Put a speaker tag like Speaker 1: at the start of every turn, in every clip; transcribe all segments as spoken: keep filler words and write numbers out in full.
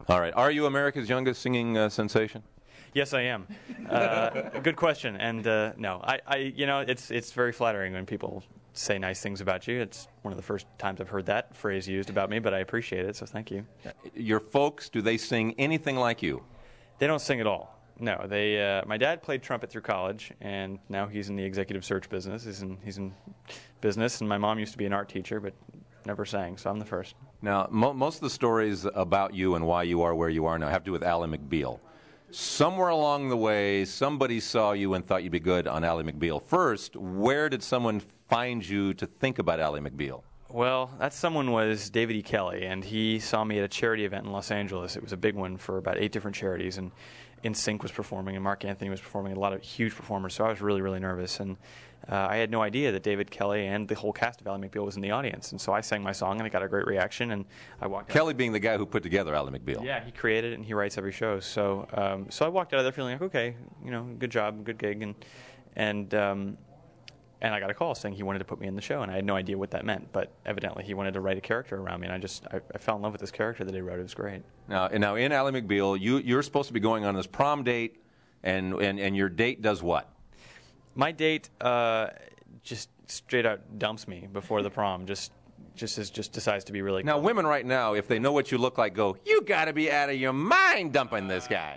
Speaker 1: All right. Are you America's youngest singing uh, sensation?
Speaker 2: Yes, I am. Uh, good question. And uh, no, I, I, you know, it's it's very flattering when people say nice things about you. It's one of the first times I've heard that phrase used about me, but I appreciate it, so thank you.
Speaker 1: Your folks, do they sing anything like you?
Speaker 2: They don't sing at all. No, they. Uh, my dad played trumpet through college, and now he's in the executive search business. He's in he's in business, and my mom used to be an art teacher, but never sang, so I'm the first.
Speaker 1: Now, mo- most of the stories about you and why you are where you are now have to do with Ally McBeal. Somewhere along the way, somebody saw you and thought you'd be good on Ally McBeal. First, where did someone find you to think about Ally McBeal?
Speaker 2: Well, that someone was David E. Kelly, and he saw me at a charity event in Los Angeles. It was a big one for about eight different charities, and In Sync was performing, and Mark Anthony was performing, and a lot of huge performers, so I was really, really nervous. And uh, I had no idea that David Kelly and the whole cast of Ally McBeal was in the audience, and so I sang my song, and I got a great reaction, and I walked out.
Speaker 1: Kelly being the guy who put together Ally McBeal.
Speaker 2: Yeah, he created it, and he writes every show. So um, so I walked out of there feeling like, okay, you know, good job, good gig, and and um, and I got a call saying he wanted to put me in the show, and I had no idea what that meant, but evidently he wanted to write a character around me, and I just I, I fell in love with this character that he wrote. It was great.
Speaker 1: Now, and now in Ally McBeal, you you're supposed to be going on this prom date, and and, and your date does what?
Speaker 2: My date uh, just straight out dumps me before the prom. Just just is, just decides to be really.
Speaker 1: Now, women right now, if they know what you look like, go, you got to be out of your mind dumping this guy.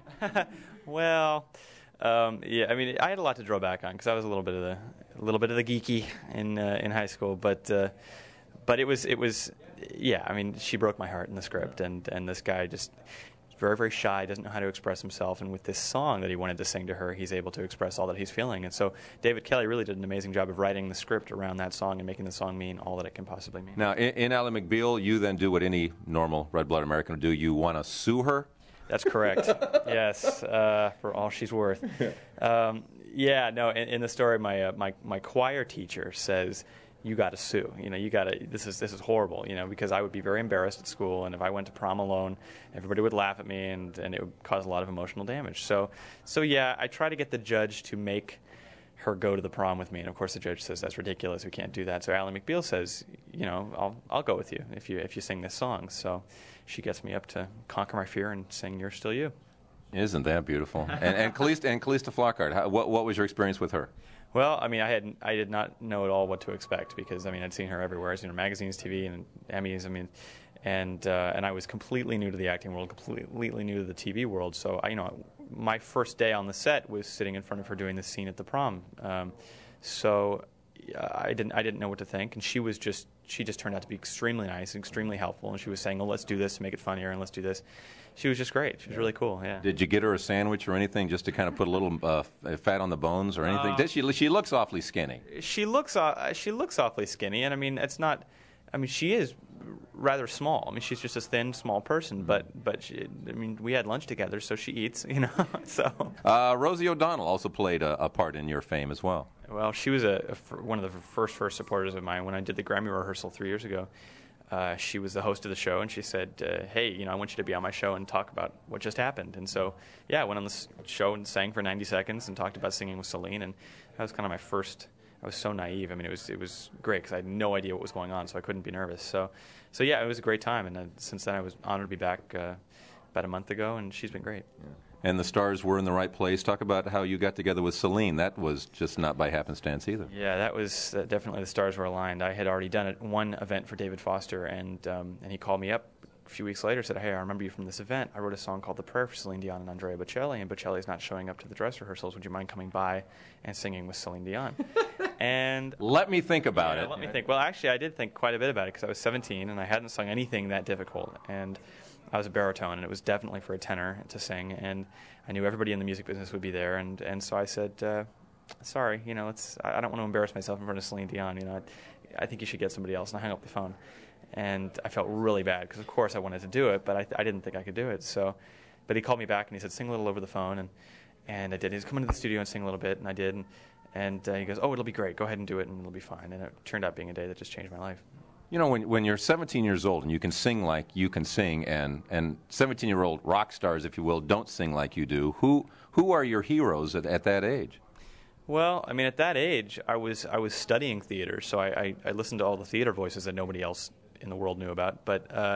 Speaker 2: Well. Um, yeah, I mean, I had a lot to draw back on because I was a little bit of the, a little bit of the geeky in uh, in high school, but uh, but it was it was, yeah. I mean, she broke my heart in the script, and, and this guy just very very shy, doesn't know how to express himself, and with this song that he wanted to sing to her, he's able to express all that he's feeling, and so David Kelly really did an amazing job of writing the script around that song and making the song mean all that it can possibly mean.
Speaker 1: Now, in, in Ally McBeal, you then do what any normal red-blooded American would do. You want to sue her.
Speaker 2: That's correct. Yes, uh, for all she's worth. Um, yeah, no. In, in the story, my uh, my my choir teacher says, "You got to sue. You know, you got to. This is this is horrible. You know, because I would be very embarrassed at school, and if I went to prom alone, everybody would laugh at me, and, and it would cause a lot of emotional damage. So, so yeah, I try to get the judge to make her go to the prom with me, and of course the judge says that's ridiculous. We can't do that. So Ally McBeal says, you know, I'll I'll go with you if you if you sing this song. So she gets me up to conquer my fear and sing "You're Still You."
Speaker 1: Isn't that beautiful? and and Calista and Calista Flockhart, how, what what was your experience with her?
Speaker 2: Well, I mean, I had I did not know at all what to expect because I mean I'd seen her everywhere. I'd seen her in magazines, T V, and Emmys. I mean, and uh, and I was completely new to the acting world, completely new to the T V world. So I, you know, my first day on the set was sitting in front of her doing this scene at the prom. Um, so uh, I didn't I didn't know what to think, and she was just she just turned out to be extremely nice, extremely helpful, and she was saying, "Oh, let's do this to make it funnier, and let's do this." She was just great. She was really cool. Yeah.
Speaker 1: Did you get her a sandwich or anything just to kind of put a little uh, fat on the bones or anything? Uh, Did she? She looks awfully skinny.
Speaker 2: She looks uh, she looks awfully skinny, and I mean it's not. I mean she is rather small. I mean she's just a thin, small person, but but she, I mean we had lunch together, so she eats, you know. so
Speaker 1: uh, Rosie O'Donnell also played a, a part in your fame as well.
Speaker 2: Well, she was a, a one of the first first supporters of mine when I did the Grammy rehearsal three years ago. Uh, she was the host of the show, and she said, uh, "Hey, you know, I want you to be on my show and talk about what just happened." And so, yeah, I went on the show and sang for ninety seconds and talked about singing with Celine, and that was kind of my first. I was so naive. I mean, it was it was great because I had no idea what was going on, so I couldn't be nervous. So, so yeah, it was a great time, and uh, since then I was honored to be back uh, about a month ago, and she's been great.
Speaker 1: Yeah. And the stars were in the right place. Talk about how you got together with Celine. That was just not by happenstance either.
Speaker 2: Yeah, that was uh, definitely the stars were aligned. I had already done it, one event for David Foster, and um, and he called me up a few weeks later and said, "Hey, I remember you from this event. I wrote a song called The Prayer for Celine Dion and Andrea Bocelli, and Bocelli is not showing up to the dress rehearsals. Would you mind coming by and singing with Celine Dion?" And
Speaker 1: let me think about
Speaker 2: yeah,
Speaker 1: it.
Speaker 2: Let me think. Well, actually, I did think quite a bit about it because I was seventeen and I hadn't sung anything that difficult, and I was a baritone, and it was definitely for a tenor to sing, and I knew everybody in the music business would be there, and, and so I said, uh, sorry, you know, it's I don't want to embarrass myself in front of Celine Dion, you know, I, I think you should get somebody else, and I hung up the phone, and I felt really bad, because of course I wanted to do it, but I, I didn't think I could do it, so, but he called me back, and he said, sing a little over the phone, and, and I did. He said, come into the studio and sing a little bit, and I did, and, and uh, he goes, oh, it'll be great, go ahead and do it, and it'll be fine, and it turned out being a day that just changed my life.
Speaker 1: You know, when when you're seventeen years old and you can sing like you can sing, and and seventeen-year-old rock stars, if you will, don't sing like you do, who who are your heroes at, at that age?
Speaker 2: Well, I mean, at that age, I was I was studying theater, so I, I, I listened to all the theater voices that nobody else in the world knew about. But uh,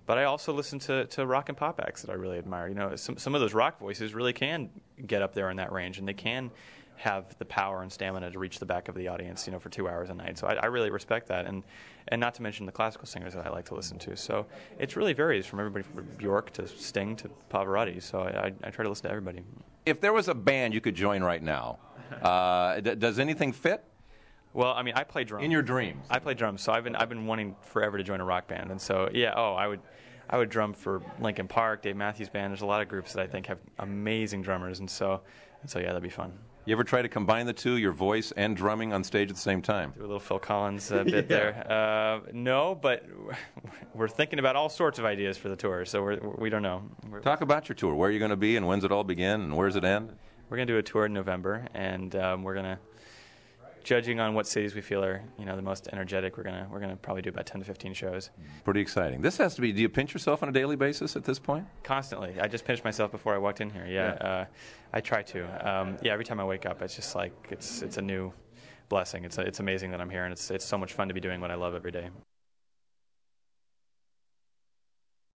Speaker 2: but I also listen to, to rock and pop acts that I really admire. You know, some some of those rock voices really can get up there in that range, and they can have the power and stamina to reach the back of the audience, you know, for two hours a night. So I, I really respect that, and and not to mention the classical singers that I like to listen to. So it really varies from everybody from Bjork to Sting to Pavarotti. So I, I, I try to listen to everybody.
Speaker 1: If there was a band you could join right now, uh, d- does anything fit?
Speaker 2: Well, I mean, I play drums.
Speaker 1: In your dreams?
Speaker 2: I play drums, so I've been I've been wanting forever to join a rock band, and so yeah. Oh, I would. I would drum for Linkin Park, Dave Matthews Band. There's a lot of groups that I think have amazing drummers, and so, and so yeah, that'd be fun.
Speaker 1: You ever try to combine the two, your voice and drumming on stage at the same time?
Speaker 2: Do a little Phil Collins uh, bit
Speaker 1: yeah.
Speaker 2: there. Uh, no, but we're thinking about all sorts of ideas for the tour, so we're, we don't know. We're,
Speaker 1: Talk about your tour. Where are you going to be, and when's it all begin, and where does it end?
Speaker 2: We're going to do a tour in November, and um, we're going to, judging on what cities we feel are, you know, the most energetic, we're gonna we're gonna probably do about ten to fifteen shows.
Speaker 1: Pretty exciting. This has to be. Do you pinch yourself on a daily basis at this point?
Speaker 2: Constantly. I just pinched myself before I walked in here. Yeah,
Speaker 1: yeah.
Speaker 2: Uh, I try to. Um, yeah, every time I wake up, it's just like it's it's a new blessing. It's it's amazing that I'm here, and it's it's so much fun to be doing what I love every day.